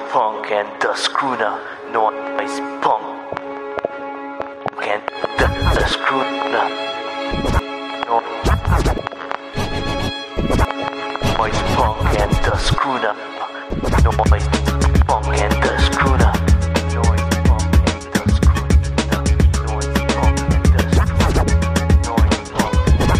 punk and the schooner. Noise punk and the schooner. Noise punk and the schooner. Noise punk and the schooner. Noise punk and the schooner. Noise punk and the schooner. Noise punk and the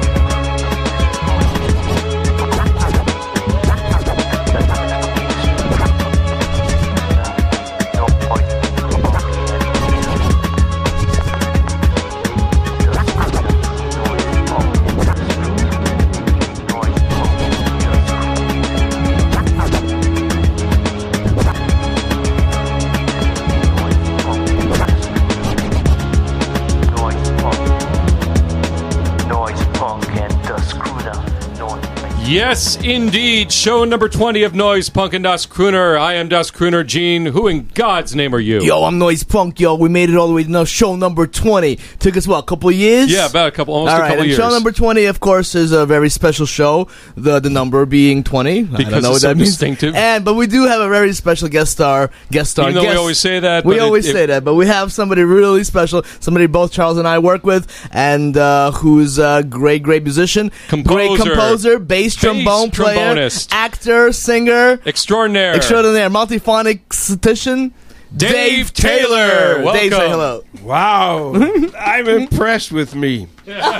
Yes, indeed. Show number 20 of Noise Punk and Das Crooner. I am Das Crooner. Gene, who in God's name are you? Yo, I'm Noise Punk, yo. We made it all the way to show number 20. Took us, what, a couple of years? Yeah, about almost a couple of years. Show number 20, of course, is a very special show. The number being 20. Because I don't know it's what that means. distinctive. But we do have a very special guest star. Even though we always say that. We always say that, but we have somebody really special, somebody both Charles and I work with, and who's a great musician. Great composer, bass trombone player. Trombonist. Actor, singer. Extraordinaire. Multiphonic-tician. Dave Taylor. Welcome. Dave, say hello. Wow. I'm impressed with me.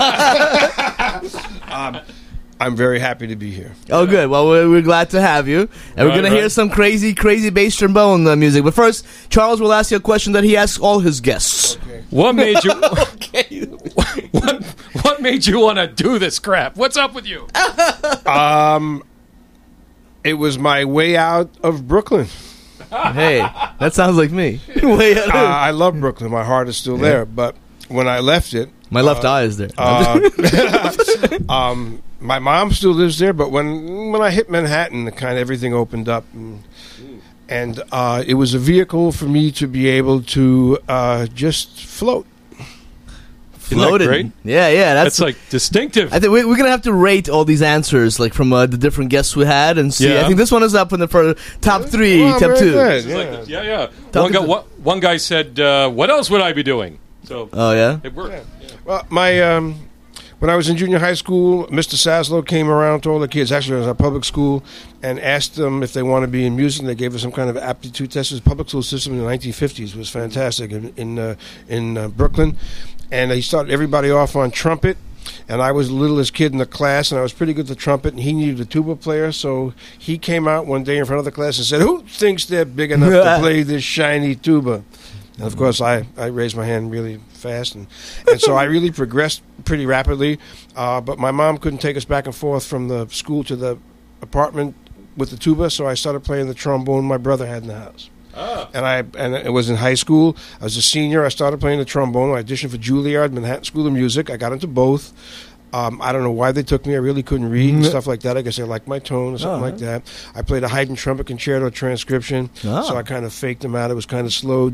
I'm very happy to be here. Oh, good. Well, we're glad to have you. And we're going to hear some crazy bass trombone music. But first, Charles will ask you a question that he asks all his guests. Okay. What made you... Okay. What made you want to do this crap? What's up with you? It was my way out of Brooklyn. Hey, that sounds like me. Way out. I love Brooklyn. My heart is still there. But when I left it... My left eye is there. My mom still lives there, but when I hit Manhattan, kind of everything opened up. And it was a vehicle for me to be able to just float. Floated. Great? Yeah. That's like distinctive. I think we're going to have to rate all these answers like from the different guests we had and see. Yeah. I think this one is up in the top 3, Well, top 2. good. Yeah. One guy said, what else would I be doing? So Oh, yeah? it worked. Yeah. Well, when I was in junior high school, Mr. Saslow came around to all the kids. Actually, I was at public school and asked them if they want to be in music. They gave us some kind of aptitude test. The public school system in the 1950s was fantastic in Brooklyn. And he started everybody off on trumpet. And I was the littlest kid in the class, and I was pretty good at the trumpet, and he needed a tuba player. So he came out one day in front of the class and said, "Who thinks they're big enough to play this shiny tuba?" And, of course, I raised my hand really fast. And so I really progressed pretty rapidly. But my mom couldn't take us back and forth from the school to the apartment with the tuba, so I started playing the trombone my brother had in the house. And it was in high school. I was a senior. I started playing the trombone. I auditioned for Juilliard, Manhattan School of Music. I got into both. I don't know why they took me. I really couldn't read and stuff like that. I guess they liked my tone or something like that. I played a Haydn trumpet concerto transcription, so I kind of faked them out. It was kind of slow.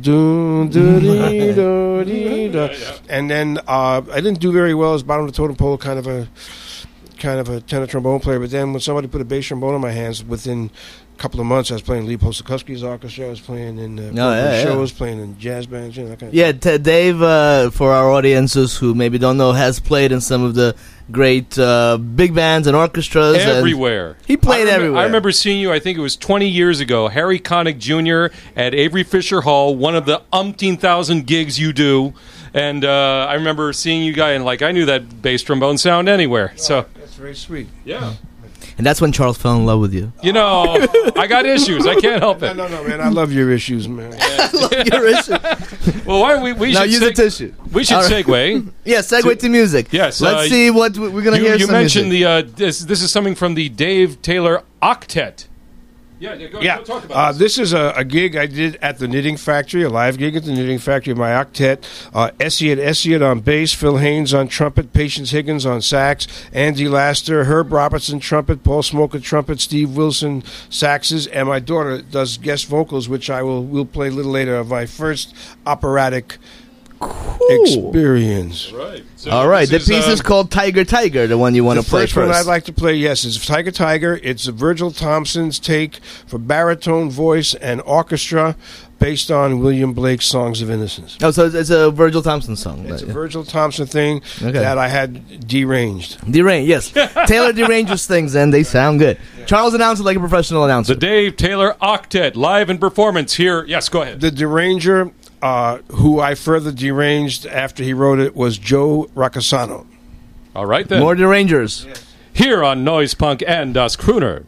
And then I didn't do very well as bottom of the totem pole, kind of a tenor trombone player. But then when somebody put a bass trombone in my hands, within a couple of months, I was playing Lee Postkowski's orchestra. I was playing in shows, playing in jazz bands, that kind of thing. Dave, for our audiences who maybe don't know, has played in some of the great big bands and orchestras. Everywhere. He played everywhere. I remember seeing you, I think it was 20 years ago, Harry Connick Jr. at Avery Fisher Hall, one of the umpteen thousand gigs you do. And I remember seeing you guys, and I knew that bass trombone sound anywhere. So that's very sweet. Yeah. And that's when Charles fell in love with you. I got issues. I can't help it. No, man. I love your issues, man. I love your issues. Well, why don't we now should use a tissue. We should segue. Yeah, segue to music. Yes. Let's see what we're going to hear. You some mentioned music. this is something from the Dave Taylor Octet. Go talk about this. This is a gig I did at the Knitting Factory, a live gig at the Knitting Factory, my octet. Essie on bass, Phil Haynes on trumpet, Patience Higgins on sax, Andy Laster, Herb Robertson trumpet, Paul Smoker trumpet, Steve Wilson saxes, and my daughter does guest vocals, which we'll play a little later, of my first operatic Experience. Right. So All right. The this piece is called Tiger, Tiger, the one you want to play first one first. I'd like to play, yes, is Tiger, Tiger. It's Virgil Thompson's take for baritone voice and orchestra based on William Blake's Songs of Innocence. Oh, so it's a Virgil Thompson song. It's a Virgil Thompson thing that I had deranged. Deranged, yes. Taylor deranges things, and they sound good. Charles announced it like a professional announcer. the Dave Taylor Octet live in performance here. Yes, go ahead. The deranger, who I further deranged after he wrote it, was Joe Racasano. All right, then. More derangers. Here on Noise Punk and Das Crooner.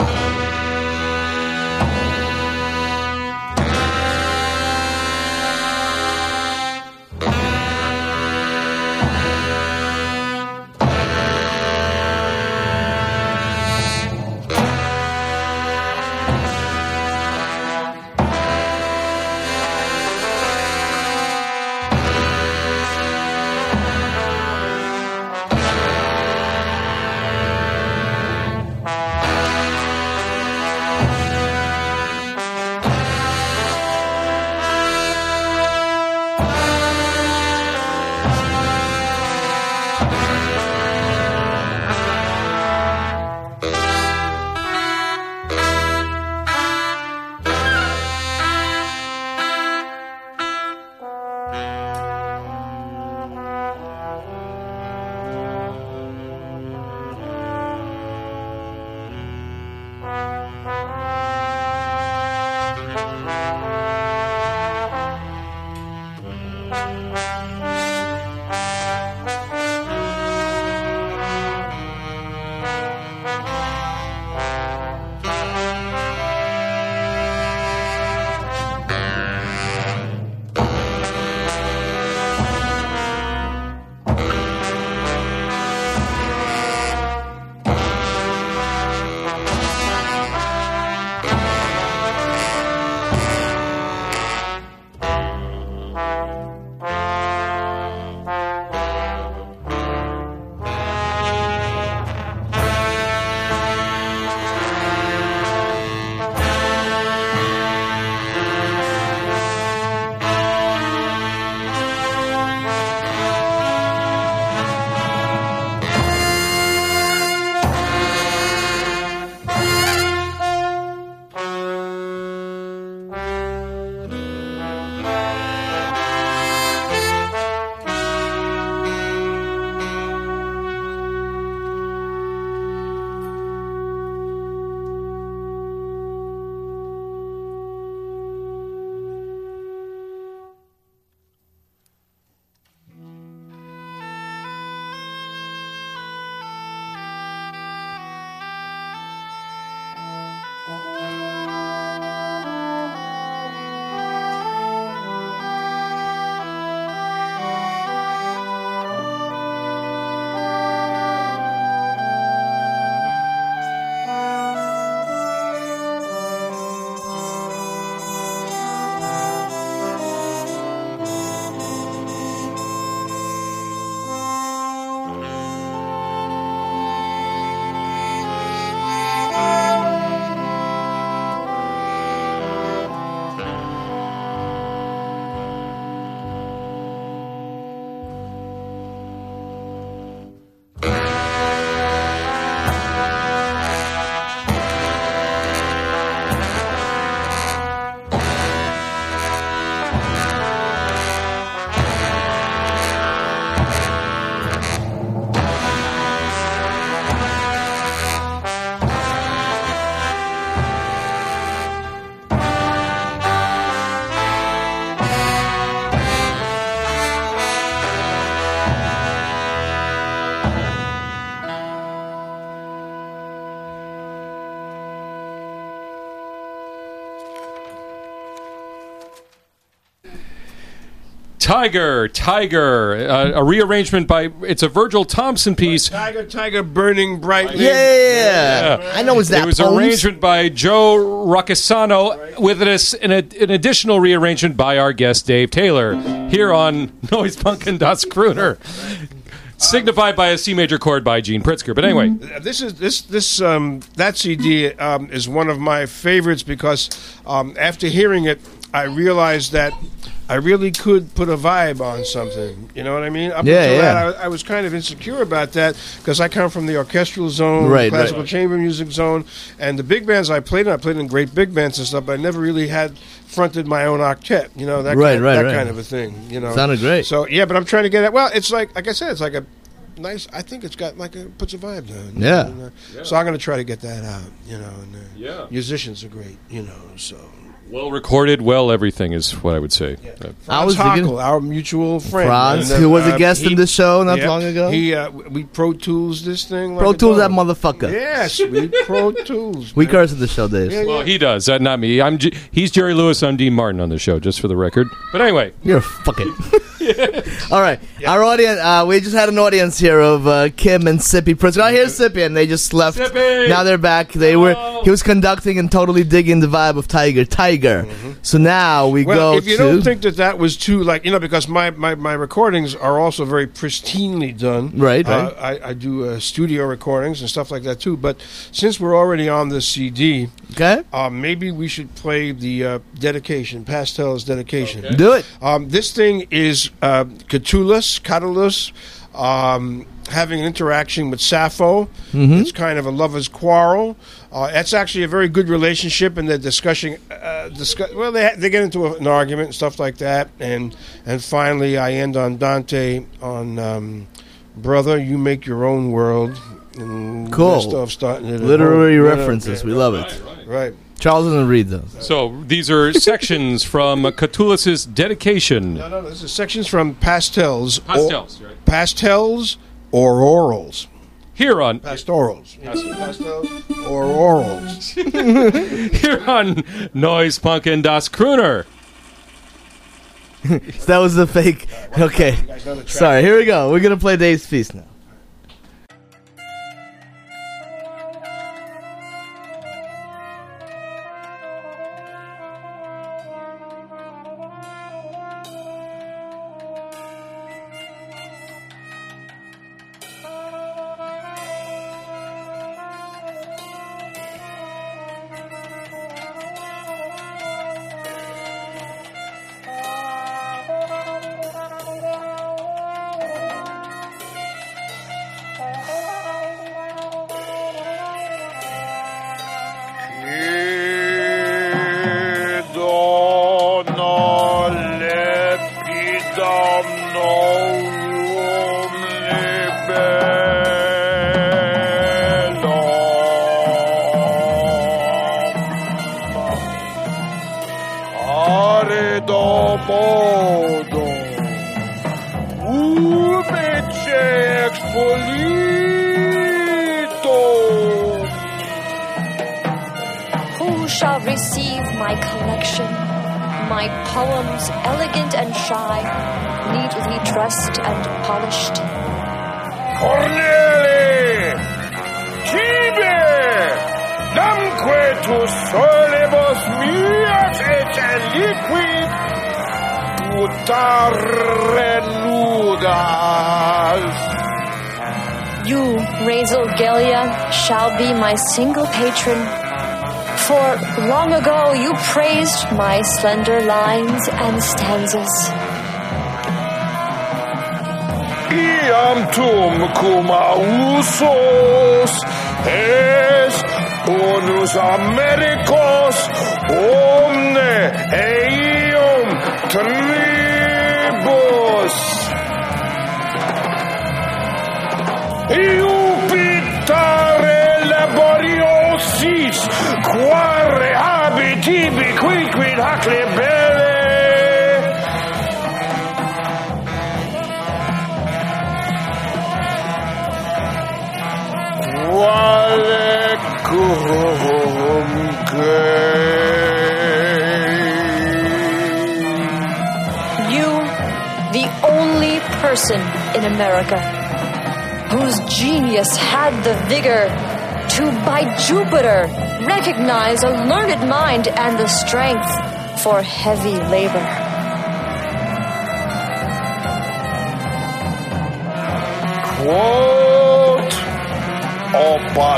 Tiger, Tiger, a rearrangement by, it's a Virgil Thompson piece. Tiger, Tiger, burning brightly. Yeah. I know it's that. It was an arrangement by Joe Racasano with an additional rearrangement by our guest Dave Taylor here on Noise Punk and Das Crooner. Signified by a C major chord by Gene Pritzker. But anyway, that CD is one of my favorites because after hearing it, I realized that I really could put a vibe on something. You know what I mean? Up Yeah, until yeah. that, I was kind of insecure about that because I come from the orchestral zone, Right, classical right. chamber music zone, and the big bands I played in great big bands and stuff, but I never really had fronted my own octet. You know, that, Right, kind, right, that right. kind of a thing. You know, Sounded great. So, yeah, but I'm trying to get it. Well, it's like I said, it's like a nice, I think it's got like puts a vibe down. Yeah. So I'm going to try to get that out, you know, and Yeah. musicians are great, you know, so. Well recorded, well everything is what I would say. I was Franz thinking- Hockel, our mutual friend. Franz, And, who was a guest he- in this show not yeah, long ago. We Pro Tools this thing. Like Pro a Tools that dog. motherfucker. Yes, we Pro Tools. We man. curse at the show, Dave. Yeah, Well, he does. Not me. He's Jerry Lewis. I'm Dean Martin on the show, just for the record. But anyway, You're fucking. All right, our audience. We just had an audience here of Kim and Sippy Prince. Oh, here's Sippy, and they just left. Sippy! Now they're back. They were. He was conducting and totally digging the vibe of Tiger. So now we Well, go if you to. don't think that was too because my recordings are also very pristinely done. Right. I do studio recordings and stuff like that too. But since we're already on the CD, Okay, maybe we should play the dedication, Pastel's dedication. Okay. do it. This thing is Catullus, having an interaction with Sappho. It's kind of a lover's quarrel. It's actually a very good relationship, and they're discussing. Well, they get into an argument and stuff like that, and finally, I end on Dante on brother, you make your own world. And Cool. Stuff starting at Literary home. references. We love it. Right. Charles doesn't read those. so these are sections from Catullus' dedication. No. This is sections from Pastels. Pastels, right? Pastels or orals. Here on Pastorals. Pastels or orals. here on Noise Punk and Das Crooner. So that was the fake. Okay, guys know the track. sorry. Here we go. We're gonna play Dave's Feast now. Who shall receive my collection? My poems, elegant and shy, neatly dressed and polished. Corneli! Tibe! Namque tu solebos mias et liquid putare nudas. You, Razel Gelia, shall be my single patron. For long ago you praised my slender lines and stanzas. Iam tum cum ausos es unus Americos omne eum tribus. Iupitare laboriosis quare habitibi quicquid hac libere. Quale You, the only person in America whose genius had the vigor to, by Jupiter, recognize a learned mind and the strength for heavy labor. Quod o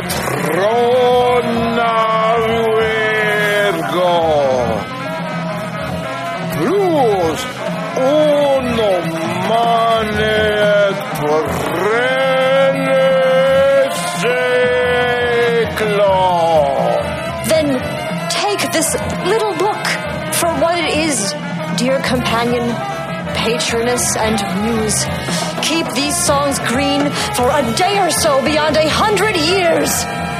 patrona Virgo plus Then take this little book for what it is, dear companion, patroness, and muse. Keep these songs green for a day or so beyond 100 years.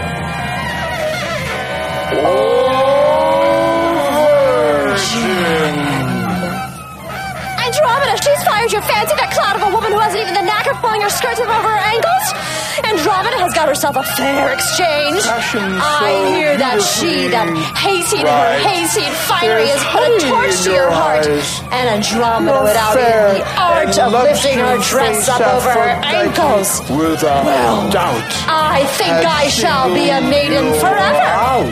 Andromeda, she's fired your fancy, that cloud of a woman who hasn't even the knack of pulling her skirts up over her ankles. Andromeda has got herself a fair exchange. I hear that she, that hayseed, her hayseed finery, has put a torch to your heart. And Andromeda, without even the art of lifting her dress up over her ankles. Without doubt. I think I shall be a maiden forever.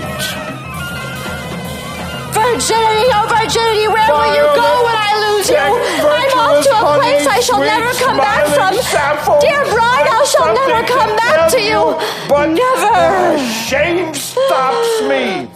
Virginity, oh virginity, where will you go when I lose you? I'm off to a place I shall never come back from. Dear bride, I shall never come back to you. But never. Shame stops me.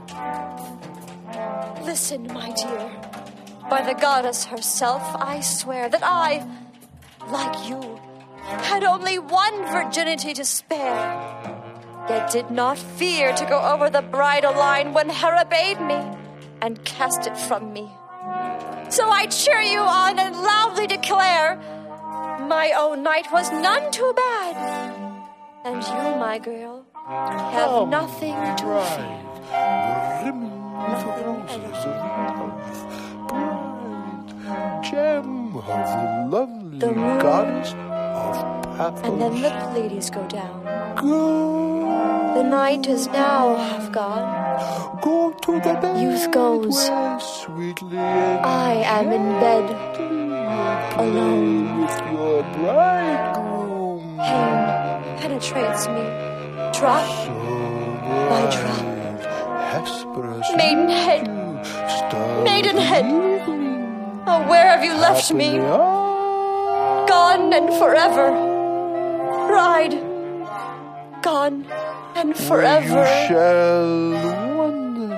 Listen, my dear. By the goddess herself, I swear that I, like you, had only one virginity to spare, yet did not fear to go over the bridal line when Hera bade me, and cast it from me. So I cheer you on and loudly declare, my own night was none too bad, and you, my girl, have nothing to fear. Gem of the lovely The moon, goddess of Paphos. and then the Pleiades go down. Go, The night is now half gone. go to the bed. Youth goes. where sweetly I am in bed, alone. with your bridegroom. Pain penetrates me, drop by drop. Hesperus Maidenhead, star maidenhead, oh, where have you left me? Gone and forever. Bride, gone and You forever. shall wonder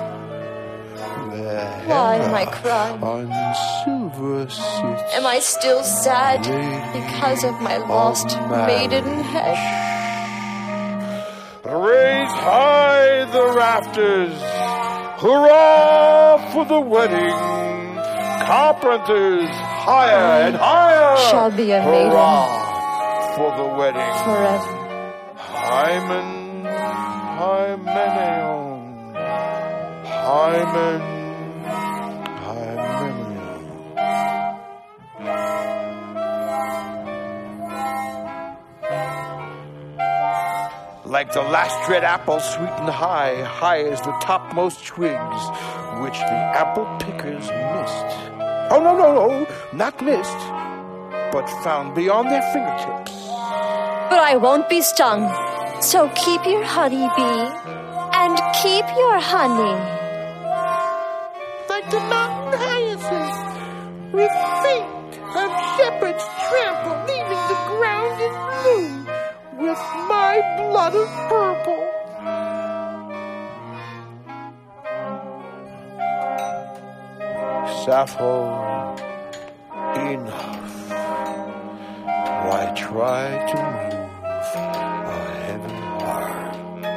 where Why am I crying? on silver sits. Am I still sad because of my lost maidenhead? Raise high the rafters, hurrah for the wedding. Carpenters, higher and higher. Shall be a maiden. Hurrah for the wedding. Forever. Hymen, Hymeneon, Hymen, Hymeneon. Like the last red apple sweet and high, high as the topmost twigs, which the apple pickers missed. Oh, no, not missed, but found beyond their fingertips. But I won't be stung. So keep your honey bee and keep your honey. Like the mountain hyacinth, with feet of shepherds trample, leaving the ground in bloom with my blood of purple. Sappho, enough. Why try to move a heavy heart?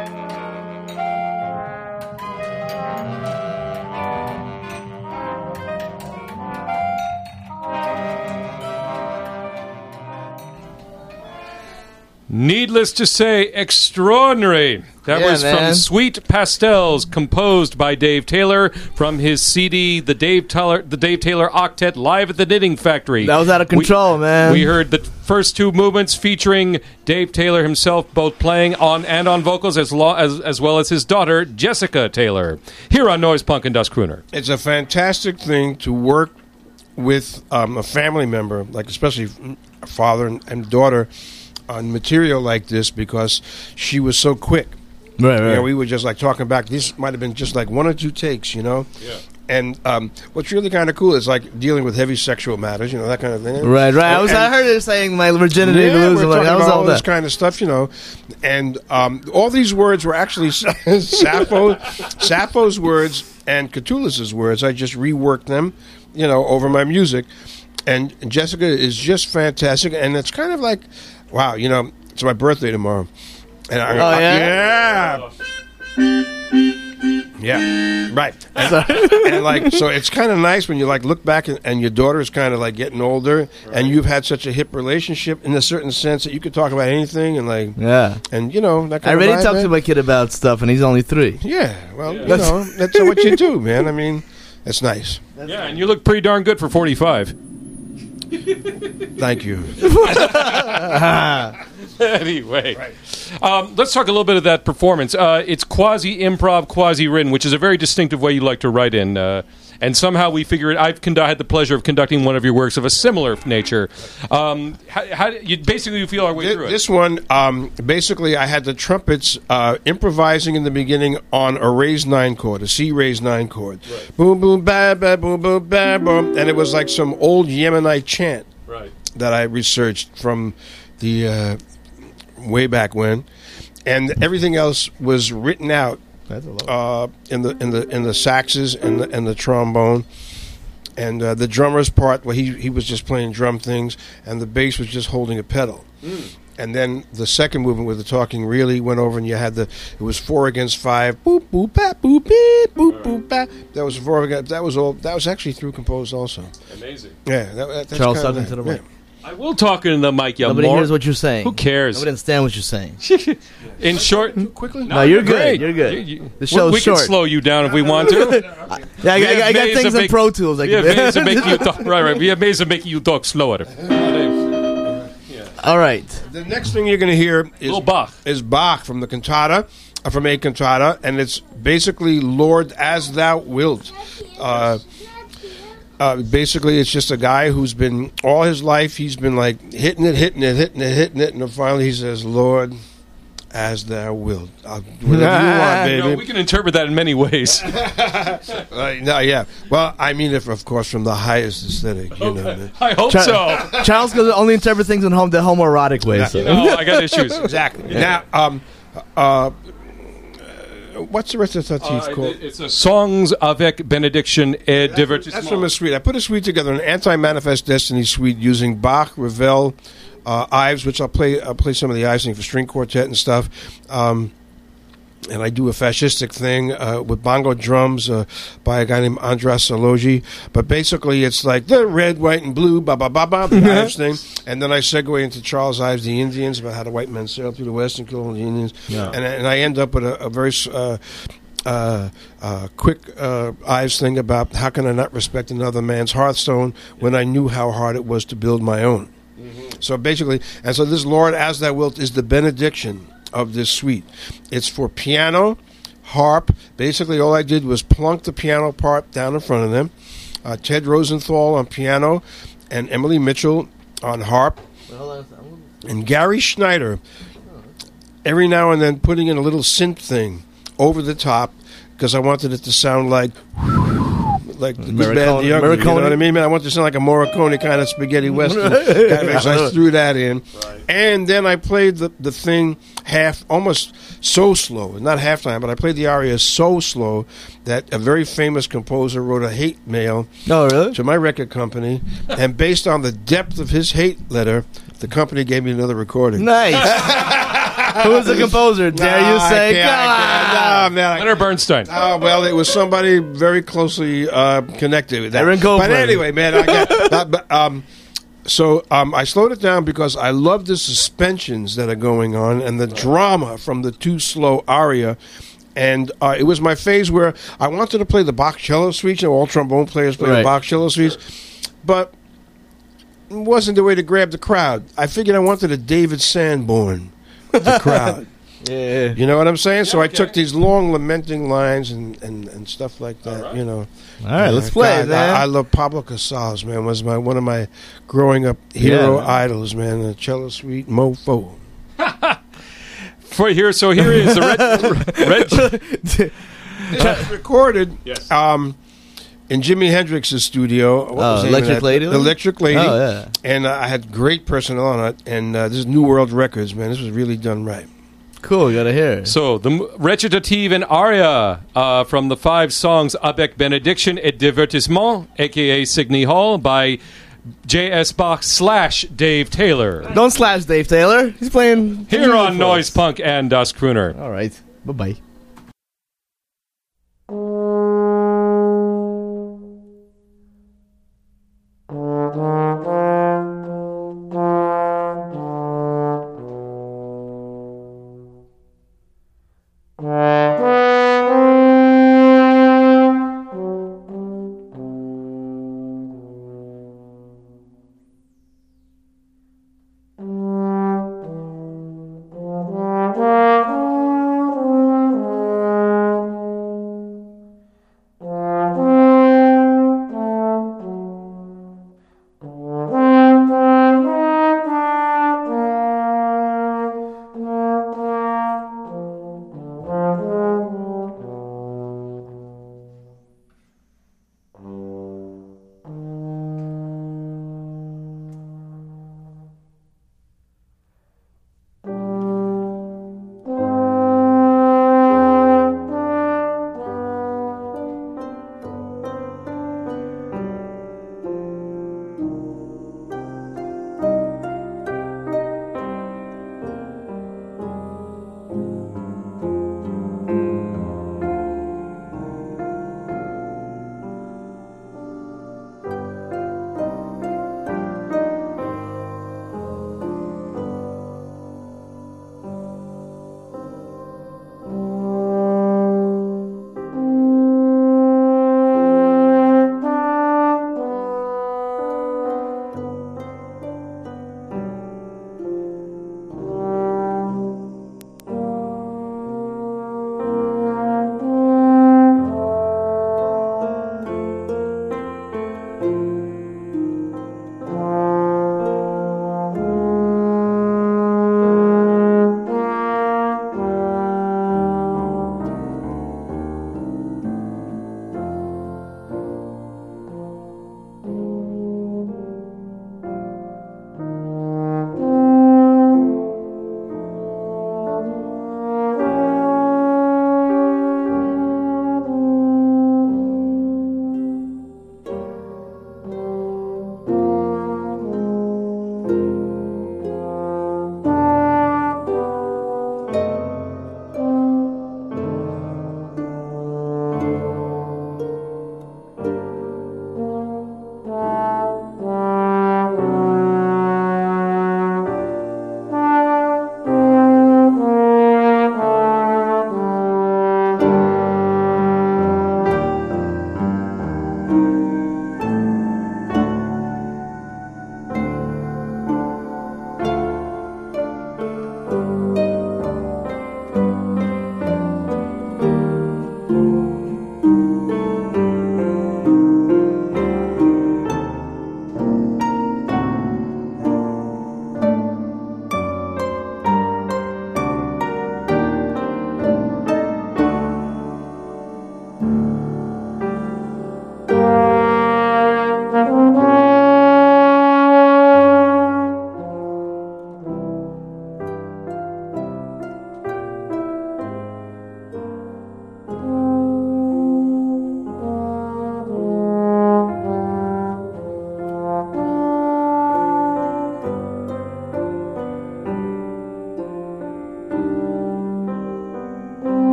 Needless to say, extraordinary. That Yeah, was man. from Sweet Pastels, composed by Dave Taylor from his CD, the Dave Taylor Octet Live at the Knitting Factory. That was out of control, man. We heard the first two movements featuring Dave Taylor himself, both playing on vocals, as well as his daughter Jessica Taylor. Here on Noise Punk and Dust Crooner. It's a fantastic thing to work with a family member, like especially a father and daughter, on material like this, because she was so quick. Right, You know, we were just like talking back. This might have been just like one or two takes, you know. Yeah. And what's really kind of cool is like dealing with heavy sexual matters, you know, that kind of thing. Right. I And- heard her saying my virginity to yeah, lose. we're I'm like, talking that was about all all this that. kind of stuff, you know. And all these words were actually Sappho's words and Catulus's words. I just reworked them, you know, over my music. and Jessica is just fantastic, and it's kind of like, wow, it's my birthday tomorrow, and yeah, right. And like, so it's kind of nice when you like look back and your daughter is kind of like getting older, and you've had such a hip relationship in a certain sense that you could talk about anything, and like, yeah, and that kind I of already vibe, talked man. to my kid about stuff, and he's only 3. Yeah, well, that's what you do, man. I mean, it's nice. Yeah, and you look pretty darn good for 45. Thank you. Anyway, let's talk a little bit of that performance. It's quasi-improv, quasi-written, which is a very distinctive way you like to write in. And somehow we figure it. I've had the pleasure of conducting one of your works of a similar nature. How you basically feel our way through it? This one, basically, I had the trumpets improvising in the beginning on a raised 9 chord, a C raised 9 chord. Right. Boom, boom, ba, ba, boom, boom, ba, boom. And it was like some old Yemenite chant that I researched from the way back when. And everything else was written out. In the saxes and the trombone, and the drummer's part where he was just playing drum things, and the bass was just holding a pedal. And then the second movement with the talking really went over, and you had it was 4 against 5. Boop boop bap boop beep boop boop bap. That was 4 against. That was all. That was actually through composed also. Amazing. Yeah, that's Charles talking to the mic. I will talk in the mic. Nobody hears what you're saying. Who cares? Nobody understands what you're saying. In short, quickly. No, you're good. great. You're good. The show's we short. can slow you down if we want to. Yeah, I got things in Pro Tools. We have ways of making you talk. Right. We have ways of making you talk slower. All right. The next thing you're going to hear is Bach from the cantata, from a cantata, and it's basically "Lord, as Thou Wilt." Basically, it's just a guy who's been all his life. He's been like hitting it, and then finally he says, "Lord, as Thou wilt." Whatever you want, baby. We can interpret that in many ways. No, yeah. Well, I mean, of course, from the highest aesthetic. I hope so. Charles can only interpret things in the homoerotic way. So. No, I got issues. Exactly. Now, what's the recitative called? It's a Songs avec Benediction et Divertissement. That's from a suite. I put a suite together, an anti-manifest destiny suite using Bach, Ravel, Ives, which I'll play some of the Ives thing for string quartet and stuff. And I do a fascistic thing with bongo drums by a guy named Andras Salogi. But basically, it's like the red, white, and blue, the Ives thing. And then I segue into Charles Ives, the Indians, about how the white men sailed through the West and killed all the Indians. Yeah. And I end up with a very quick Ives thing about how can I not respect another man's hearthstone when I knew how hard it was to build my own. Mm-hmm. So basically, so this Lord, as Thou wilt, is the benediction of this suite. It's for piano, harp. Basically, all I did was plunk the piano part down in front of them. Ted Rosenthal on piano, and Emily Mitchell on harp, and Gary Schneider every now and then putting in a little synth thing over the top because I wanted it to sound like the good, bad, the ugly. You know what I mean? Man, I want it to sound like a Morricone kind of spaghetti western. So I threw that in. Right. And then I played the thing almost so slow, not halftime, but I played the aria so slow that a very famous composer wrote a hate mail to my record company, and based on the depth of his hate letter, the company gave me another recording. Nice. Who was the composer? Dare you say? No, man. Leonard Bernstein. Oh, well, it was somebody very closely connected with that. Aaron Copeland. But anyway, man, I slowed it down because I love the suspensions that are going on and the drama from the too slow aria. And it was my phase where I wanted to play the Bach cello suite. All trombone players play the Bach cello suites. But it wasn't the way to grab the crowd. I figured I wanted a David Sanborn the crowd. Yeah. You know what I'm saying? So I took these long lamenting lines and stuff like that, All right, let's play, man. I love Pablo Casals, man. Was one of my growing up hero idols, man. The cello suite mofo. Here is the red recorded in Jimi Hendrix's studio. Electric Lady? Electric Lady. Oh, yeah. And I had great personnel on it. And this is New World Records, man. This was really done right. Cool, gotta hear. So, the recitative and aria from the 5 songs Avec Benediction et Divertissement, a.k.a. Signe Hall, by JSBox/Dave Taylor. Don't slash Dave Taylor. He's playing Here on Noise Punk and Dust Crooner. All right. Bye-bye.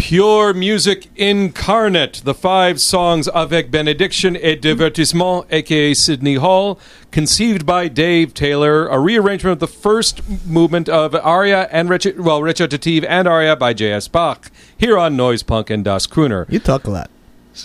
Pure music incarnate. The 5 songs avec benediction et divertissement, a.k.a. Sidney Hall, conceived by Dave Taylor, a rearrangement of the first movement of aria and recitative and aria by J.S. Bach, here on Noise Punk and Das Crooner. You talk a lot.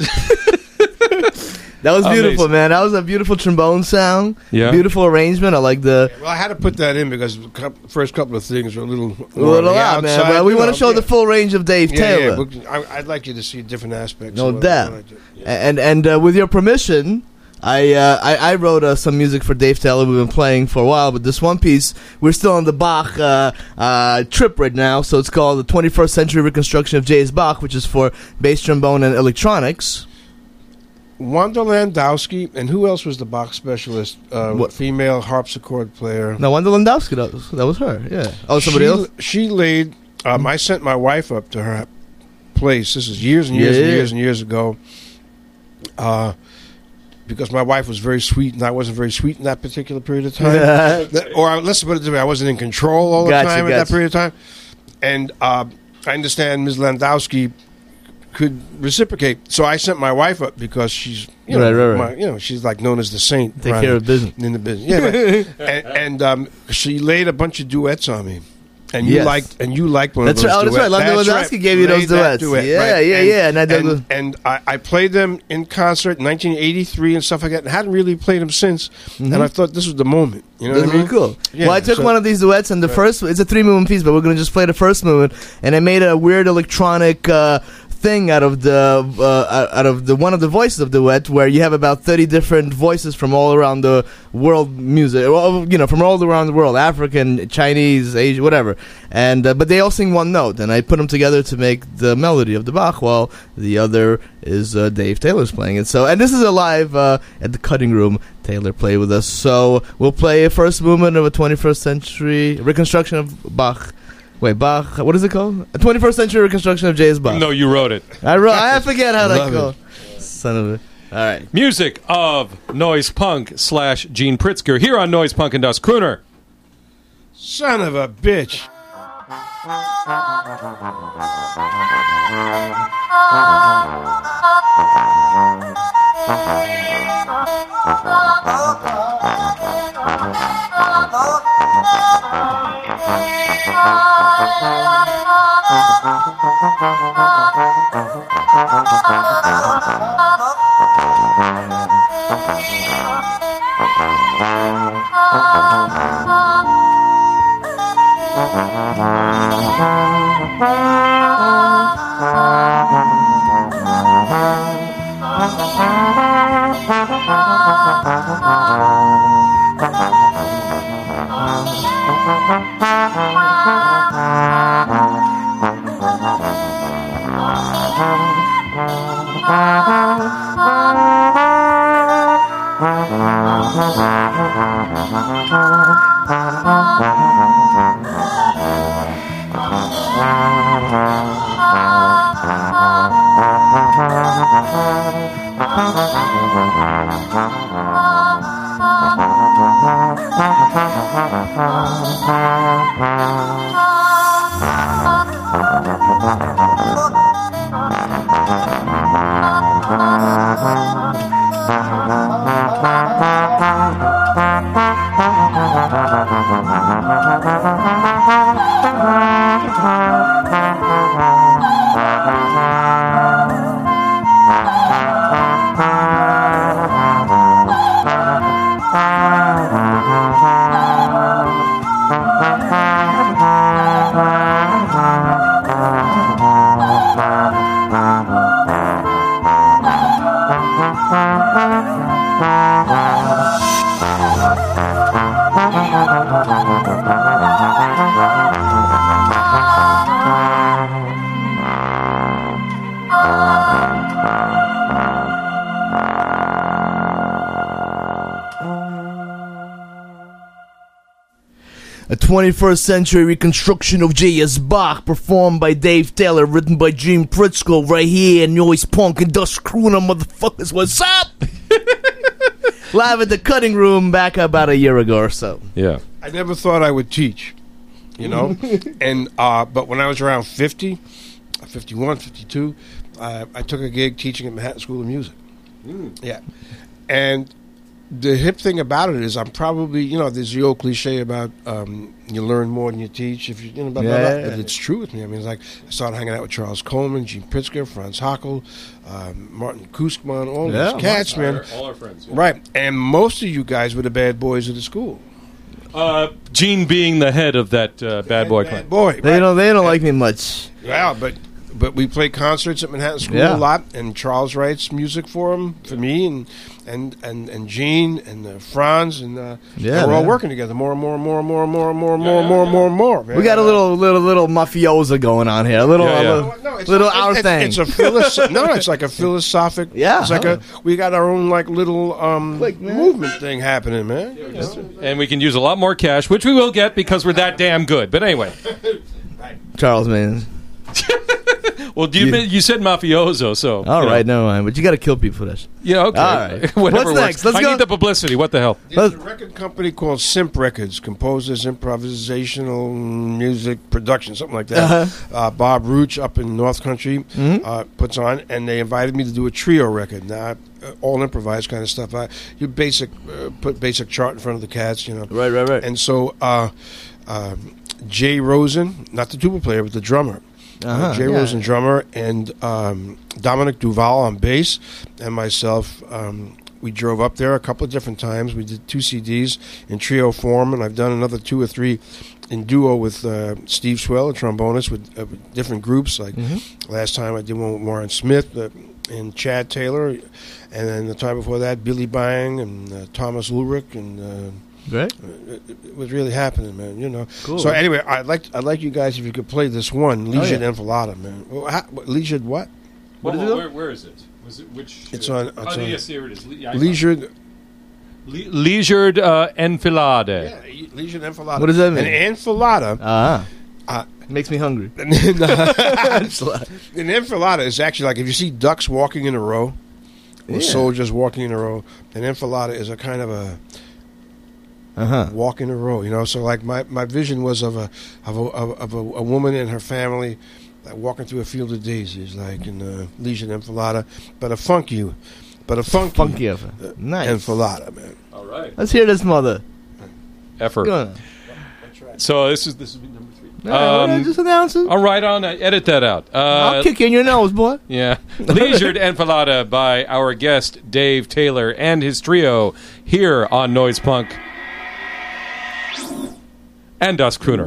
That was beautiful, man. That was a beautiful trombone sound. Yeah. Beautiful arrangement. I like the... Well, I had to put that in because the first couple of things were a little out, man. But we want to show the full range of Dave Taylor. Yeah. I'd like you to see different aspects. No doubt. And with your permission, I wrote some music for Dave Taylor. We've been playing for a while, but this one piece, we're still on the Bach trip right now, so it's called the 21st Century Reconstruction of J.S. Bach, which is for bass trombone and electronics. Wanda Landowski, and who else was the Bach specialist? Female harpsichord player. No, Wanda Landowski. That was her. Yeah. Oh, somebody else. She laid. I sent my wife up to her place. This is years and years ago. Because my wife was very sweet, and I wasn't very sweet in that particular period of time. Let's put it this way: I wasn't in control all the time at that period of time. And I understand Ms. Landowski could reciprocate, so I sent my wife up because she's right. She's like known as the saint. Take care of business in the business. Yeah, and she laid a bunch of duets on me. And you liked one of those duets. That's right. Landowski gave you those duets. Yeah. And I played them in concert in 1983 and stuff like that, and hadn't really played them since. Mm-hmm. And I thought this was the moment. You know what I mean? Really cool. Yeah, well, I took one of these duets, and the first, it's a 3-movement piece, but we're going to just play the first movement, and I made a weird electronic thing out of the one of the voices of the duet, where you have about 30 different voices from all around the world music, from all around the world, African, Chinese, Asian, whatever, and but they all sing one note, and I put them together to make the melody of the Bach, while the other is Dave Taylor's playing it. So, and this is a live at the Cutting Room. Taylor played with us, so we'll play a first movement of a 21st century reconstruction of Bach. Wait, Bach, what is it called? A 21st Century Reconstruction of J.S. Bach. No, you wrote it. I forget how that goes. Son of a... All right. Music of Noise Punk / Gene Pritzker here on Noise Punk and Das Crooner. Son of a bitch. A 21st Century Reconstruction of J.S. Bach, performed by Dave Taylor, written by Gene Pritzker, right here in Noise Punk and Das Crooner, motherfuckers. What's up? Live at the Cutting Room back about a year ago or so. Yeah. I never thought I would teach, and but when I was around 50, 51, 52, I took a gig teaching at Manhattan School of Music. Yeah. And the hip thing about it is I'm probably, there's the old cliche about you learn more than you teach. If you, blah, blah, blah. But it's true with me. I mean, it's like I started hanging out with Charles Coleman, Gene Pritzker, Franz Hackel, Martin Kuskman, all these cats, man. All our friends. Yeah. Right. And most of you guys were the bad boys of the school. Gene being the head of that bad boy clan. Bad boy. They don't like me much. Yeah, but we play concerts at Manhattan School a lot, and Charles writes music for me, and Gene and Franz, and we're all working together more and more. Man. We got a little mafiosa going on here, our thing. It's it's like a philosophic. Yeah, it's like we got our own like little movement thing happening, man. And we can use a lot more cash, which we will get because we're that damn good. But anyway, Charles, man. Well, you said mafioso, so all right, never mind. But you got to kill people for that. Yeah, okay. All right. Whatever What's next? works. Let's I go. need the publicity. What the hell? There's a record company called Simp Records, composers, improvisational music production, something like that. Bob Rooch up in North Country puts on, and they invited me to do a trio record. Now, all improvised kind of stuff. You put basic chart in front of the cats, Right. And so Jay Rosen, not the tuba player, but the drummer. Jay Rosen, drummer, and Dominic Duval on bass, and myself. We drove up there a couple of different times. We did 2 CDs in trio form, and I've done another 2 or 3 in duo with Steve Swell, a trombonist, with different groups. Like last time I did one with Warren Smith and Chad Taylor, and then the time before that, Billy Bang and Thomas Ulrich, and Great. It was really happening, man. Cool. So anyway, I'd like you guys if you could play this one, Leisured Enfilada, man. Leisured what? What is it? Where is it? Was it which? It's on. Yes, here it is. Leisured. Leisured enfilade. Yeah, Leisured Enfilada. What does that mean? An enfilada. Makes me hungry. An enfilada is actually like if you see ducks walking in a row, or soldiers walking in a row. An enfilada is a kind of a walk in a row, So like my vision was of a woman and her family walking through a field of daisies, like in Leisured Enfilada, but a funky Nice enfilada, man. All right. Let's hear this mother. Effort. Go on. So this is number 3. Just announce it. All right, edit that out. I'll kick you in your nose, boy. Yeah. Leisured Enfilada by our guest Dave Taylor and his trio here on Noise Punk and Das Crooner.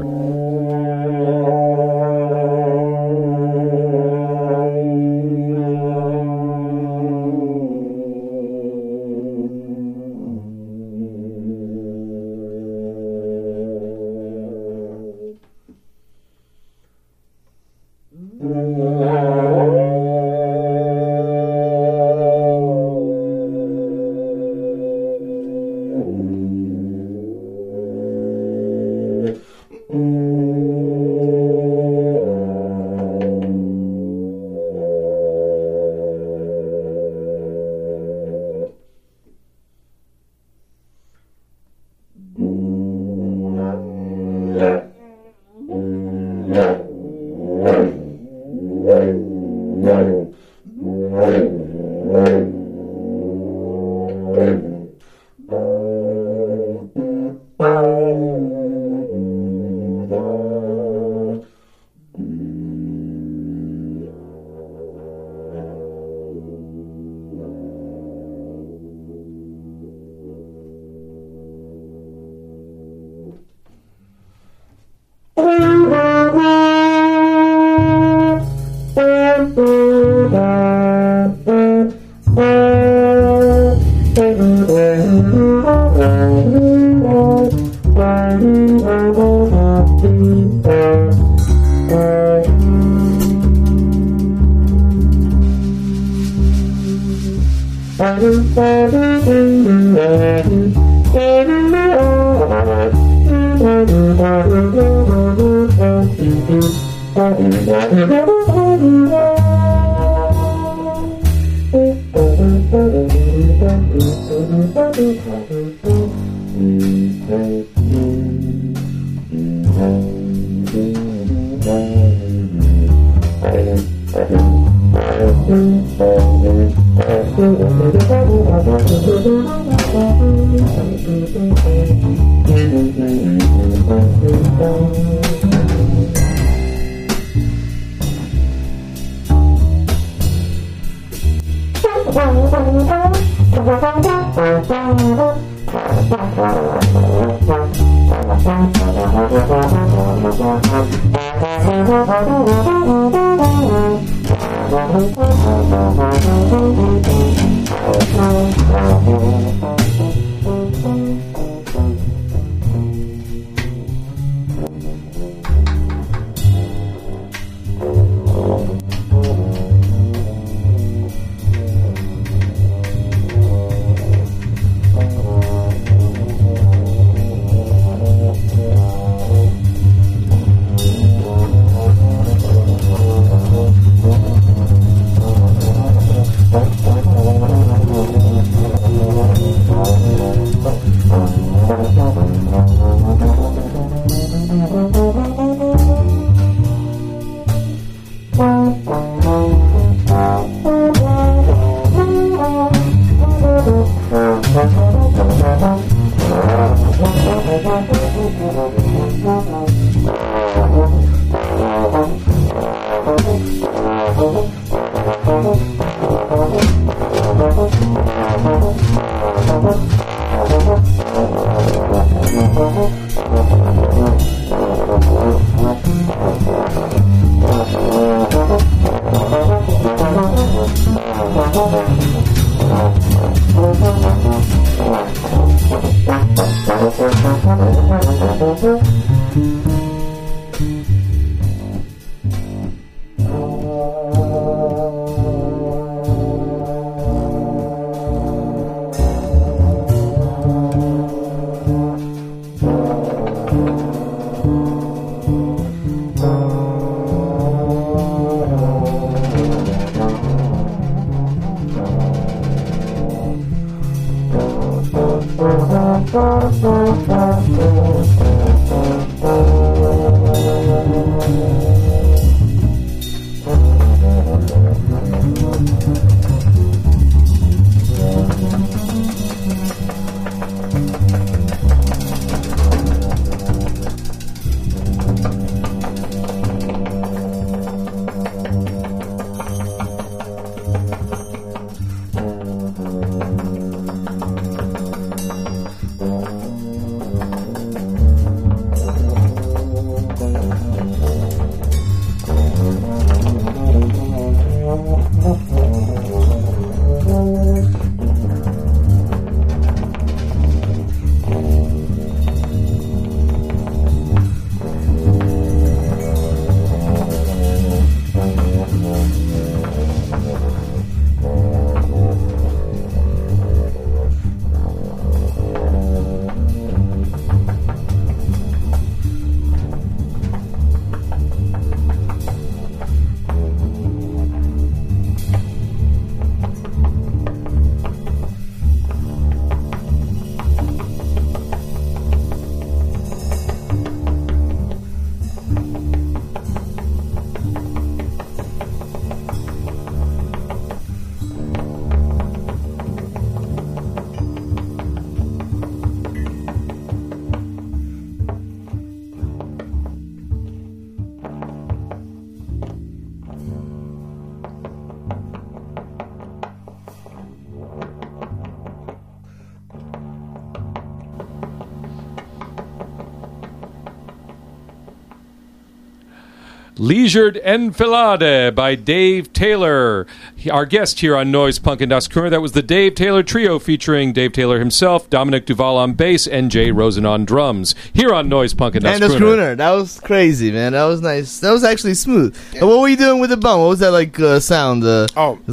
Leisured Enfilade by Dave Taylor. Our guest here on Noise Punk and Das Crooner. That was the Dave Taylor Trio featuring Dave Taylor himself, Dominic Duval on bass, and Jay Rosen on drums. Here on Noise Punk and Das Crooner. That was crazy, man. That was nice. That was actually smooth. Yeah. What were you doing with the bum? What was that like sound? You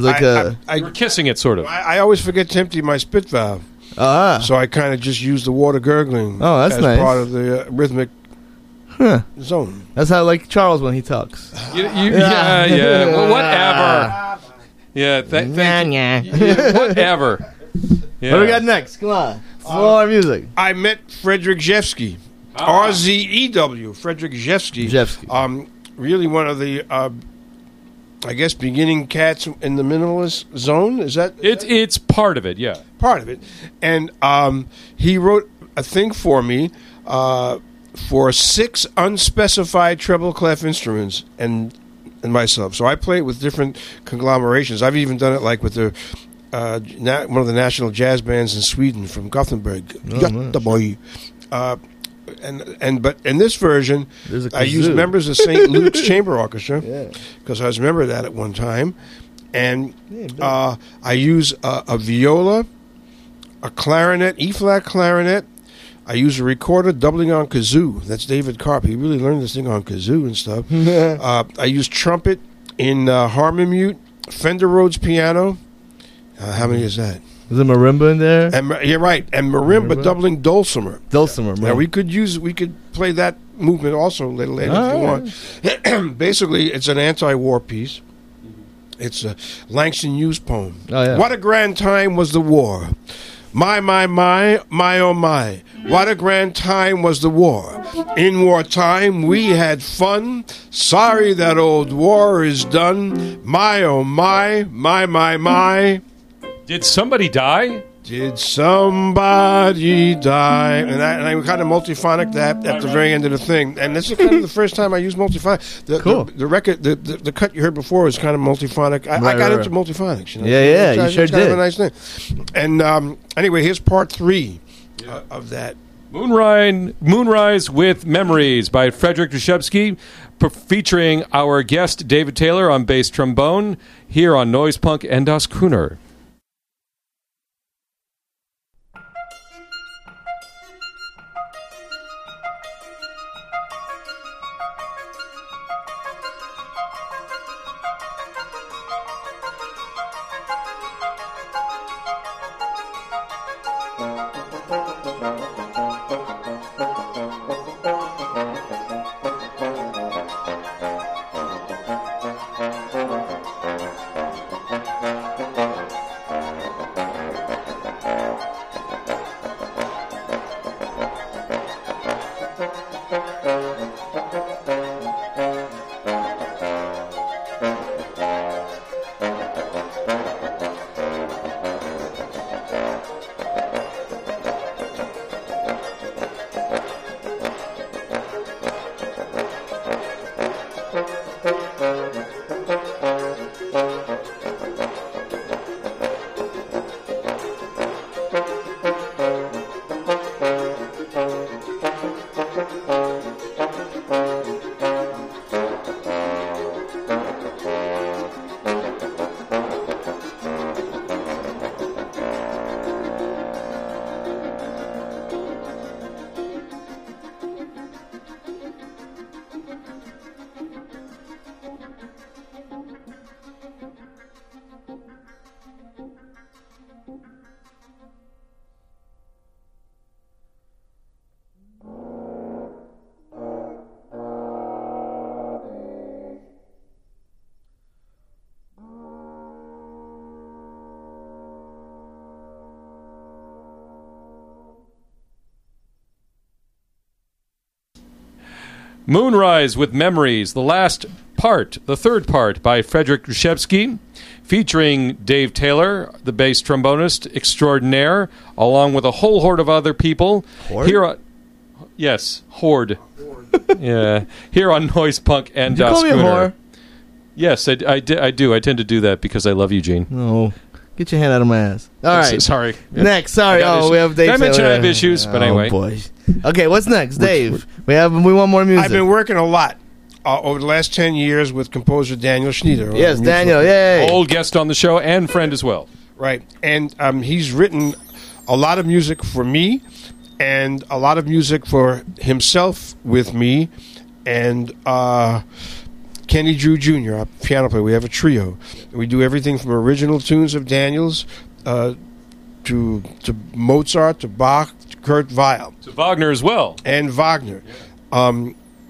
were kissing it, sort of. I always forget to empty my spit valve. So I kind of just use the water gurgling that's as nice. part of the rhythmic zone. That's how like Charles when he talks. Yeah. Well, whatever. Yeah, whatever. Yeah. What do we got next? Come on. More music. I met Frederick Rzewski. R-Z-E-W. Frederick Rzewski. Really one of the, I guess, beginning cats in the minimalist zone. Is that? It's part of it, yeah. Part of it. And he wrote a thing for me for 6 unspecified treble clef instruments and myself. So I play it with different conglomerations. I've even done it like with the one of the national jazz bands in Sweden from Gothenburg, Göteborg. But in this version, I use members of St. Luke's Chamber Orchestra because I was a member of that at one time, and I use a viola, a clarinet, E-flat clarinet. I use a recorder doubling on kazoo. That's David Karp. He really learned this thing on kazoo and stuff. I use trumpet in Harmonium, Fender Rhodes piano. How many is that? Is there marimba in there? And you're right, and marimba doubling dulcimer. Dulcimer. Now we could play that movement also a little later if you want. Basically, it's an anti-war piece. It's a Langston Hughes poem. Oh, yeah. What a grand time was the war. My, oh my. What a grand time was the war. In wartime we had fun. Sorry that old war is done. My, oh my. Did somebody die? Did somebody die? And I kind of multiphonic that at the very end of the thing. And this is kind of the first time I use multiphonic. Cool. The record, the cut you heard before was kind of multiphonic. I got into multiphonics. You know? Yeah, you sure it's kind did. of a nice thing. And anyway, here's part 3 of that. Moonrise with Memories by Frederick Dushevsky, featuring our guest David Taylor on bass trombone, here on Noise Punk and Das Crooner. Moonrise with Memories, the third part by Frederick Dushevsky, featuring Dave Taylor, the bass trombonist extraordinaire, along with a whole horde of other people. Horde? Horde. Yeah, here on Noise Punk and Das Crooner. Whore? Yes, I do. I tend to do that because I love you, Gene. No. Get your hand out of my ass. All right. Sorry. Next. Sorry. We have Dave. I mentioned I have issues, but anyway. Oh, boy. Okay, what's next? Dave. We want more music. I've been working a lot over the last 10 years with composer Daniel Schnieder. Yes, Daniel. Yay. Old guest on the show and friend as well. Right. And he's written a lot of music for me and a lot of music for himself with me and Kenny Drew Jr., our piano player. We have a trio. We do everything from original tunes of Daniel's to Mozart, to Bach, to Kurt Weill. To Wagner as well. And Wagner. Yeah.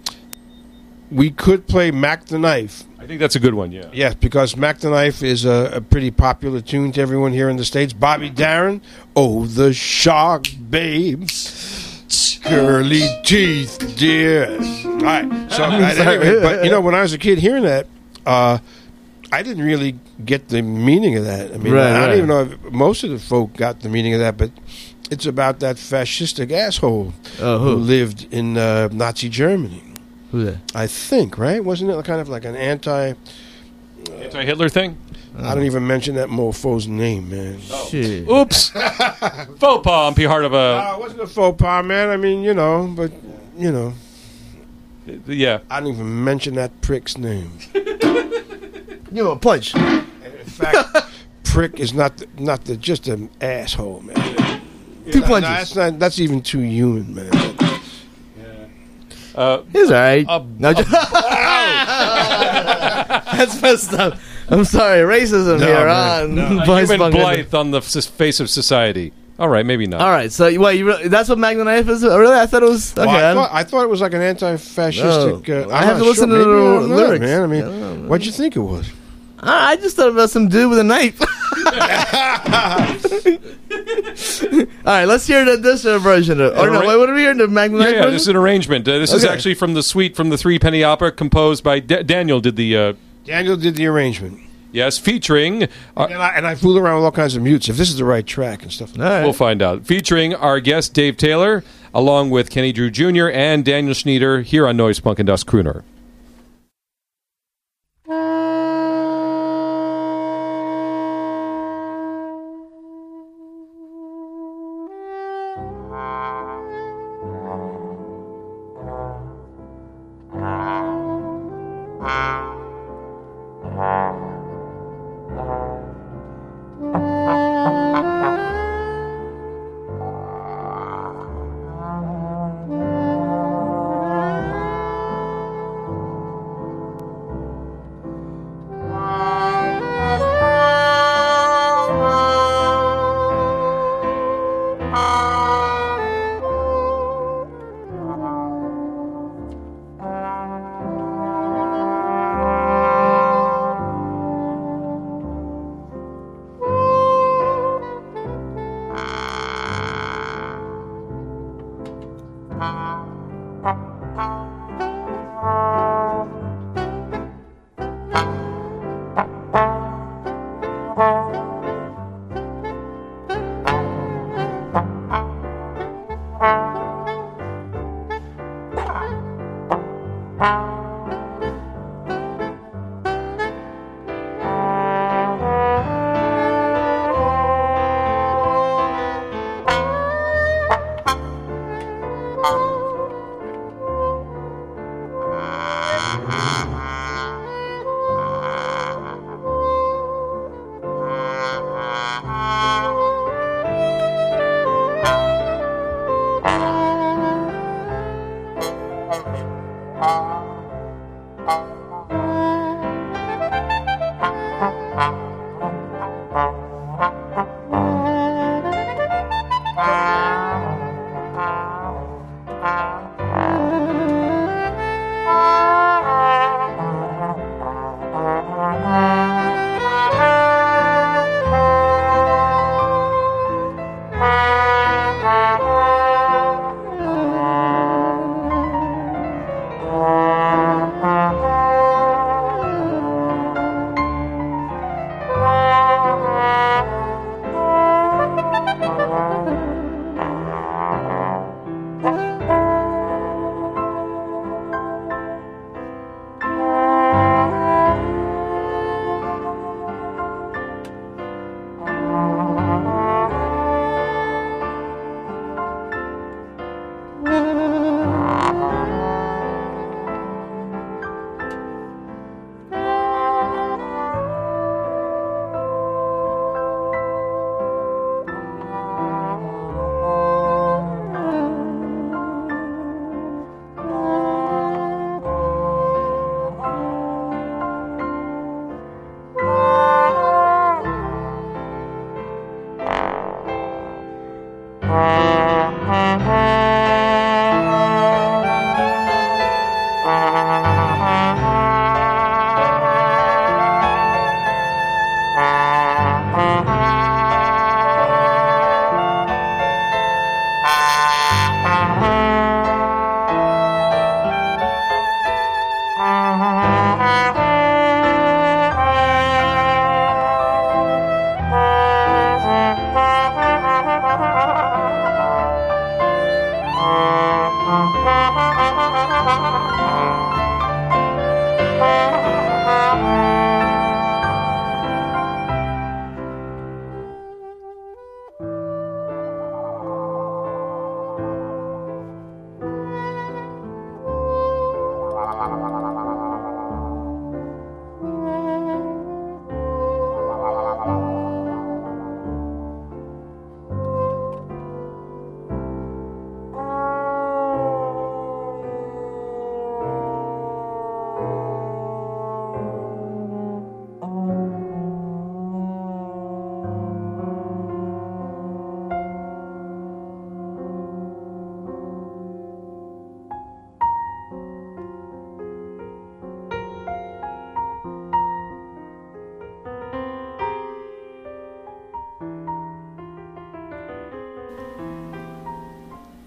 We could play Mac the Knife. I think that's a good one, yeah. Yes, because Mac the Knife is a pretty popular tune to everyone here in the States. Bobby Darin, oh, the shark, babe. Curly teeth, dear. All right. So, anyway, but, when I was a kid hearing that, I didn't really get the meaning of that. I mean, I don't even know if most of the folk got the meaning of that, but It's about that fascistic asshole Oh, who who? lived in Nazi Germany. Who's that? I think, right? Wasn't it kind of like an Anti-Hitler thing? I don't even mention that mofo's name, man. Shit. Oops. Faux pas on part of a... It wasn't a faux pas, man. I mean, but, Yeah. I don't even mention that prick's name. You know, punch. In fact, prick is not just an asshole, man. Two No, punches. that's even too human, man. He's alright. No, that's messed up. I'm sorry, racism No, here man. on A Voice human Bunker. blight on the face of society. All right, maybe not. All right, so wait, that's what Magna Knife is? Really? I thought it was okay. Well, I thought it was like an anti-fascistic. No. I I'm have not to listen sure. to the Maybe, I don't know, lyrics. man. I I mean, don't know. what'd you think it was? I just thought about some dude with a knife. All right, let's hear this version of. Or no, wait, what are we hearing? The Magna Knife Yeah, version? this is an arrangement. This is Okay. actually from the suite from the Three Penny Opera, composed by Daniel. Did the Daniel did the arrangement, yes, featuring. and I fooled around with all kinds of mutes. If this is the right track and stuff. All right. We'll find out. Featuring our guest Dave Taylor, along with Kenny Drew Jr. and Daniel Schneider here on Noise Punk and Dust Crooner.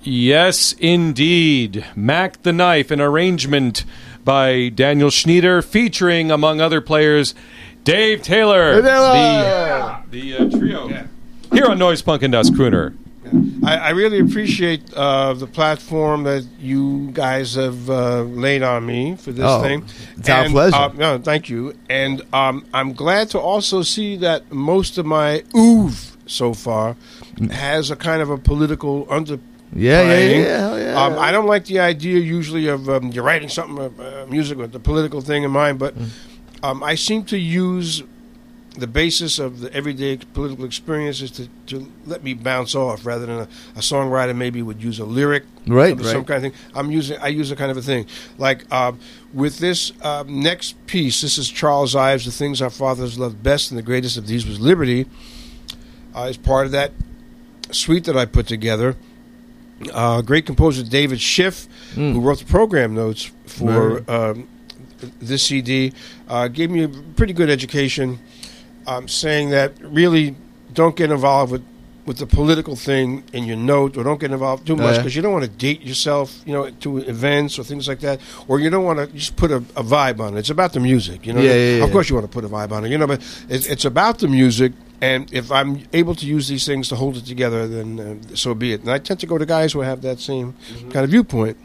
Yes, indeed. Mac the Knife, an arrangement by Daniel Schneider, featuring, among other players, Dave Taylor. The trio. Yeah. Here on Noise Punk and Dust Crooner. I really appreciate the platform that you guys have laid on me for this thing. It's our pleasure. No, thank you. And I'm glad to also see that most of my oeuvre so far has a kind of a political underplaying. Yeah. I don't like the idea usually of you're writing something, music with the political thing in mind, but I seem to use the basis of the everyday political experiences to let me bounce off, rather than a songwriter maybe would use a lyric, some kind of thing. I use a kind of a thing like with this next piece. This is Charles Ives, "The Things Our Fathers Loved Best, and the Greatest of These Was Liberty." As part of that suite that I put together, great composer David Schiff, who wrote the program notes for this CD, gave me a pretty good education. Saying that really don't get involved with the political thing in your note, or don't get involved too much, because you don't want to date yourself, to events or things like that, or you don't want to just put a vibe on it. It's about the music, Of course you want to put a vibe on it, but it's about the music, and if I'm able to use these things to hold it together, then so be it. And I tend to go to guys who have that same kind of viewpoint.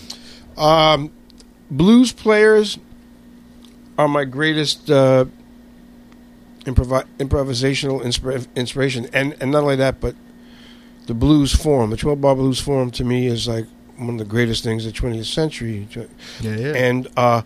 Blues players are my greatest improvisational inspiration, and not only that, but the blues form. The 12-bar blues form to me is like one of the greatest things of the 20th century. And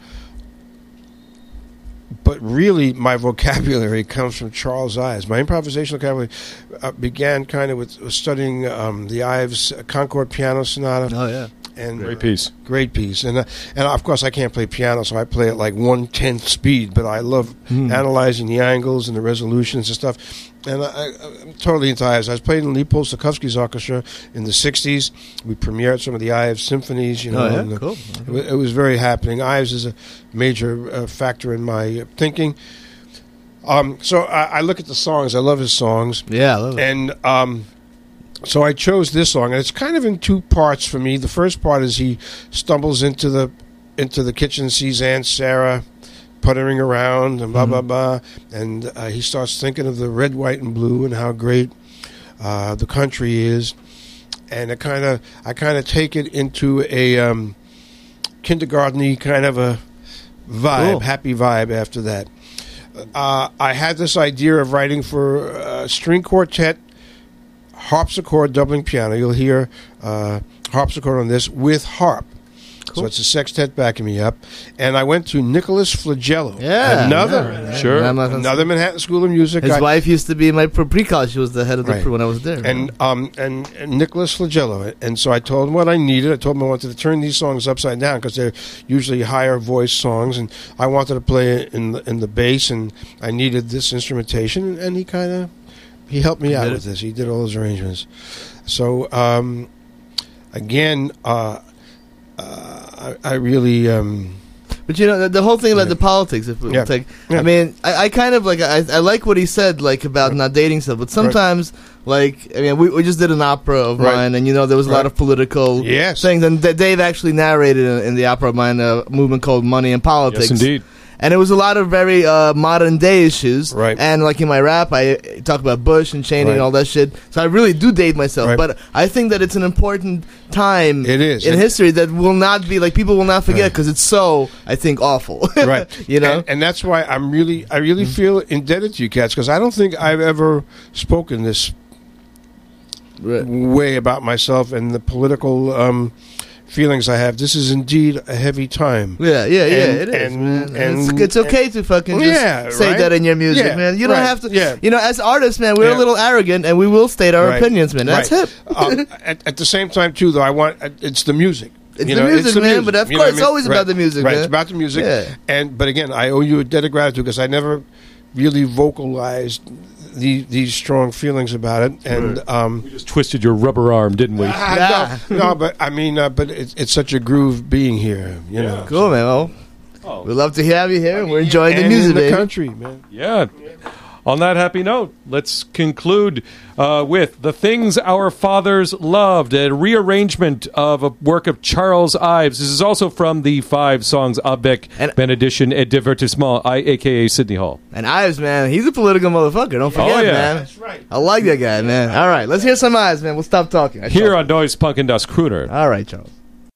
but really, my vocabulary comes from Charles Ives. My improvisational vocabulary began kind of with studying the Ives Concord Piano Sonata. And Great piece. And of course I can't play piano, so I play at like 1/10 speed. But I love analyzing the angles and the resolutions and stuff. And I'm totally into Ives. I was playing in Leopold Stokowski's orchestra in the '60s. We premiered some of the Ives symphonies. Cool. It was very happening. Ives is a major factor in my thinking. So I look at the songs. I love his songs. Yeah, I love it. And so I chose this song, and it's kind of in two parts for me. The first part is he stumbles into the kitchen, sees Aunt Sarah puttering around, and blah blah blah, and he starts thinking of the red, white, and blue, and how great the country is, and I kind of take it into a kindergarten-y kind of a vibe, happy vibe. After that, I had this idea of writing for a string quartet, harpsichord, doubling piano. You'll hear harpsichord on this with harp. Cool. So it's a sextet backing me up. And I went to Nicholas Flagello. Another Manhattan School of Music. His wife used to be in my pre-college. She was the head of the crew when I was there. And Nicholas Flagello. And so I told him what I needed. I told him I wanted to turn these songs upside down because they're usually higher voice songs. And I wanted to play in the bass, and I needed this instrumentation. And he helped me out with this. He did all those arrangements. So, again, I really... But the whole thing about the politics, if we take, I mean, I kind of like, I like what he said, like, about not dating stuff, but sometimes, like, I mean, we just did an opera of mine, and, there was a lot of political things, and Dave actually narrated in the opera of mine a movement called Money and Politics. Yes, indeed. And it was a lot of very modern day issues. Right. And like in my rap, I talk about Bush and Cheney and all that shit. So I really do date myself. Right. But I think that it's an important time in history that will not be, like, people will not forget because it's so, I think, awful. Right. And that's why I really feel indebted to you cats, because I don't think I've ever spoken this way about myself and the political feelings I have. This is indeed a heavy time. Yeah, it is, man. And it's okay to fucking just say that in your music, man. You don't have to. Yeah. As artists, man, we're a little arrogant, and we will state our opinions, man. That's hip. At the same time, too, though, it's the music. It's the music, man. But of course, it's always about the music, man. Right, it's about the music. Yeah. But again, I owe you a debt of gratitude because I never really vocalized these strong feelings about it, and we just twisted your rubber arm, didn't we? No, but I mean, but it's such a groove being here. Cool, man. Well, we'd love to have you here. We're enjoying the music, in the baby. country, man. Yeah. On that happy note, let's conclude with The Things Our Fathers Loved, a rearrangement of a work of Charles Ives. This is also from the 5 songs avec benediction et divertissement, a.k.a. Sidney Hall. And Ives, man, he's a political motherfucker. Don't forget, Oh, yeah. man. That's right. I like that guy, man. All right, let's hear some Ives, man. We'll stop talking. Here on Noise Punk and Das Crooner. All right, Charles.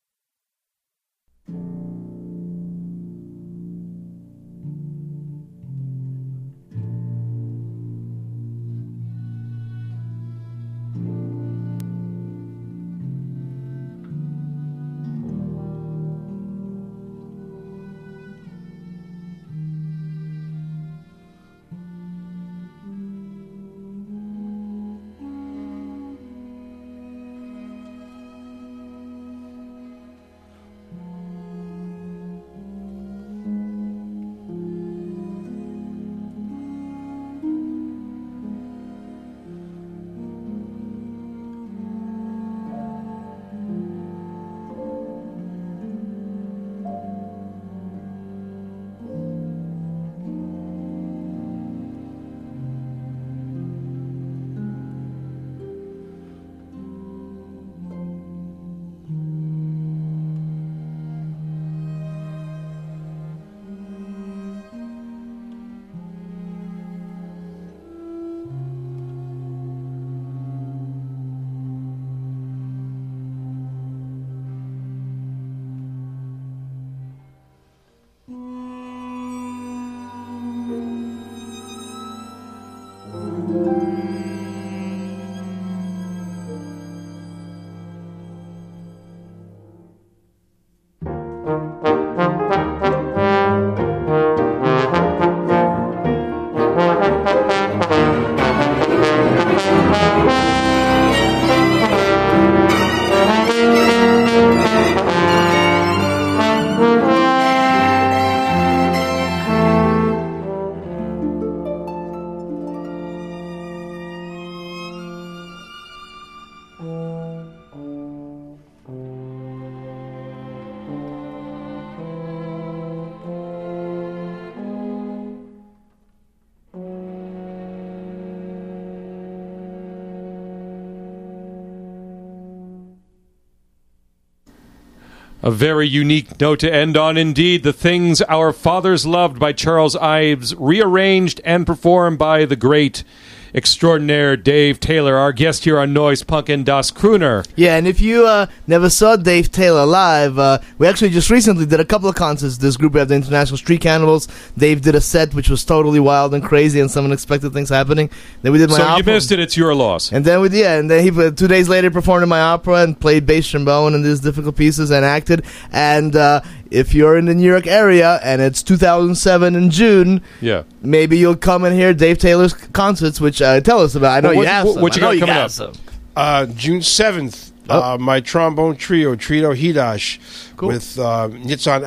A very unique note to end on indeed. The Things Our Fathers Loved by Charles Ives, rearranged and performed by the great, extraordinaire Dave Taylor, our guest here on Noise Punk and Das Crooner. Yeah, and if you never saw Dave Taylor live, we actually just recently did a couple of concerts. This group, we have the International Street Cannibals. Dave did a set which was totally wild and crazy, and some unexpected things happening. Then we did my So opera. you missed it, it's your loss. And then he 2 days later performed in my opera and played bass trombone and these difficult pieces and acted. And if you're in the New York area and it's 2007 in June, Yeah. maybe you'll come and hear Dave Taylor's concerts, which tell us about. I know Well, you have some. what you I know got coming got up? some. June 7th, Oh. my trombone trio Hidash, Cool. with Nitzan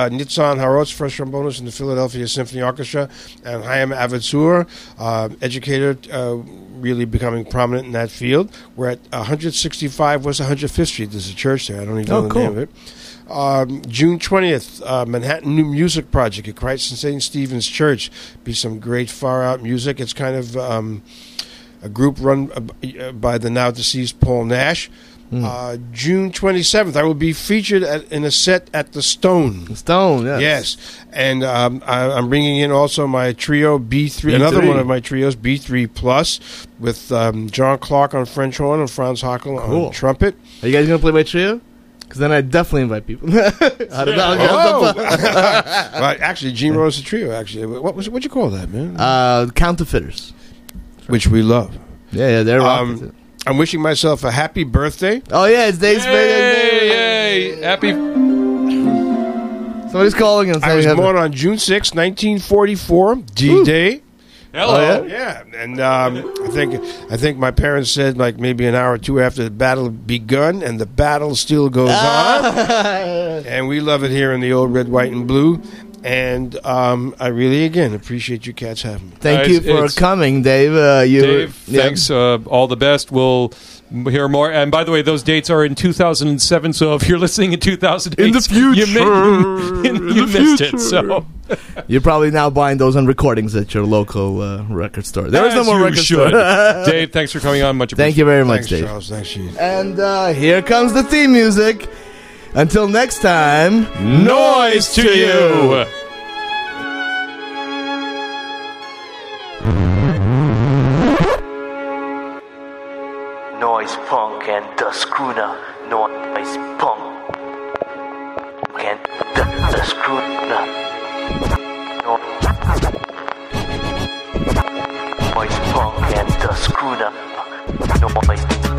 Harotz, first trombonist in the Philadelphia Symphony Orchestra, and Chaim Avatsur, educator, really becoming prominent in that field. We're at 165 West 105th Street. There's a church there. I don't even know the cool. name of it. June 20th, Manhattan New Music Project at Christ and St. Stephen's Church. Be some great far-out music. It's kind of a group run by the now deceased Paul Nash. June 27th, I will be featured in a set at the Stone. Stone, yes. Yes, and I'm bringing in also my trio B3, another one of my trios, B3 Plus, with John Clark on French horn and Franz Hockel Cool. on trumpet. Are you guys going to play my trio? Because then I definitely invite people. How did that Oh, well, actually, Gene wrote us a trio. Actually, what'd you call that, man? Counterfeiters. Which we love. Yeah, they're rocking it. I'm wishing myself a happy birthday. Oh, yeah, it's Dave's birthday. Yay! Happy. Somebody's calling and I saying was happy- born on June 6, 1944, D-Day. Hello. Oh, Yeah, and I think my parents said like maybe an hour or two after the battle had begun, and the battle still goes on, and we love it here in the old red, white, and blue. And I really, again, appreciate you cats having me. Thank you for it's- coming, Dave. Dave, thanks. All the best. We'll hear more. And by the way, those dates are in 2007. So if you're listening in 2008, In the future. you missed it. So You're probably now buying those on recordings at your local record store. There is no As more you record should. store. Dave, thanks for coming on. Much appreciated. Thank you very much, Thanks, Dave. Charles. Thanks, Sheed. And here comes the theme music. Until next time, Noise to you. Noise punk and the schooner. Noise punk and the schooner. Noise punk and the schooner. Noise